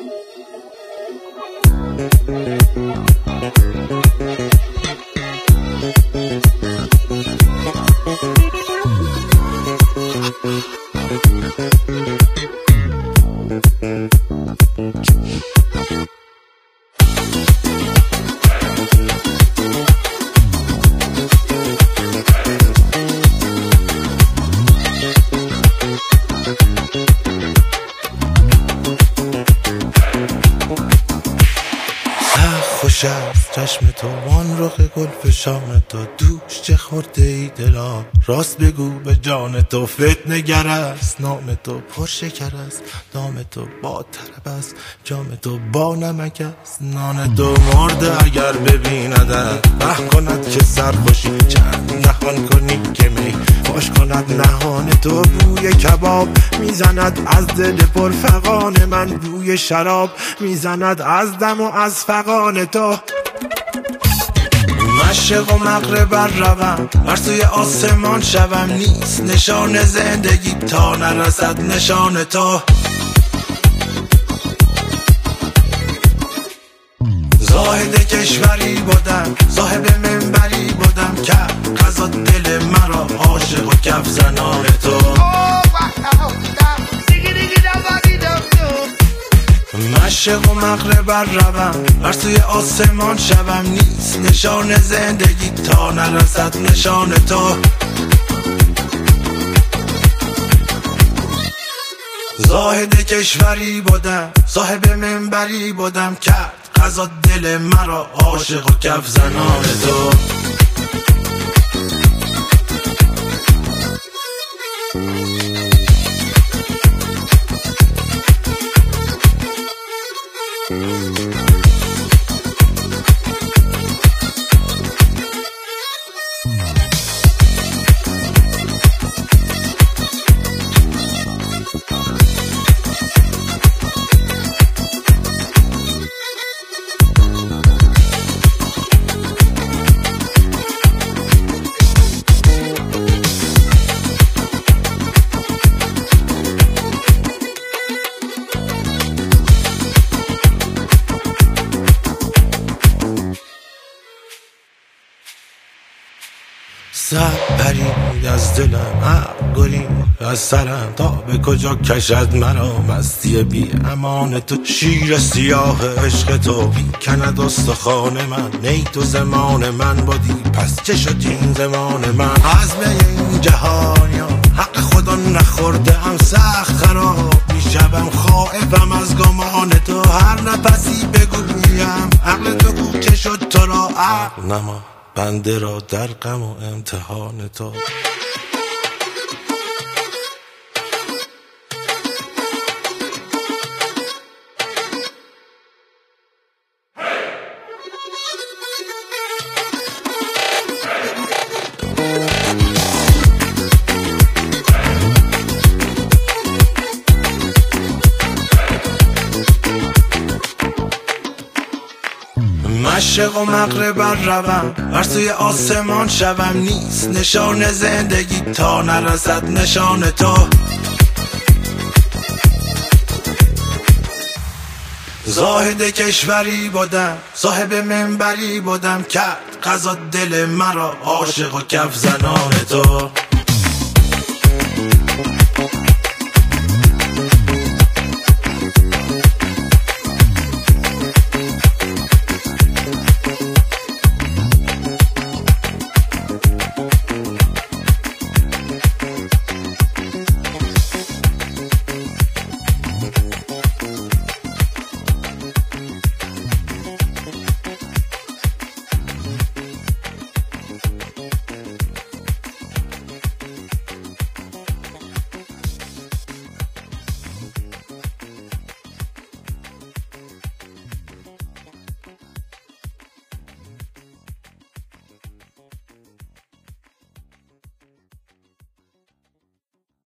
خوش است چشم تو وان رخ گل فشان تو، دوش چه خورده ای دلا راست بگو به جان تو. فتنه گر است نام تو، پرشکر است دام تو، با طرب است جام تو، با نمک است نان تو. مرده اگر ببیندت به کند که سرخوشی، چند نهان کنی که می فاش کند نهان تو. بوی کباب میزند از دل پرفغان من، بوی شراب میزند از دم و از فغان تو. مشرق و مغرب بر روم، بر سوی آسمان شوم، نیست نشان زندگی تا نرسد نشان تو. زاهد کشوری بودم، صاحب منبری بودم، که قضا دل مرا عاشق و کف زنان تو. مشرق و مغرب بر روم، بر سوی آسمان شوم، نیست نشان زندگی تا نرسد نشان تو. زاهد کشوری بودم، صاحب منبری بودم، کرد قضا دل مرا عاشق و کف زنان تو. سر پرید از دلم، عقل گرید از سرم، تا به کجا کشد مرا مستی بی امان تو. شیر سیاه عشق تو کند استخوان من، نی تو زمان من بودی پس چه شد این زمان من. عزم این جهانیا حق خدا نخورده ام، سخت خراب میشم خائفم از گمان تو. هر نفسی بگویم عقل تو گو چه شد تو را، عقل نما بنده را در غم و امتحان تو. مشرق و مغرب بر روم، بر سوی آسمان شوم، نیست نشان زندگی تا نرسد نشان تو. زاهد کشوری بودم، صاحب منبری بودم، کرد قضا دل مرا عاشق و کف زنان تو.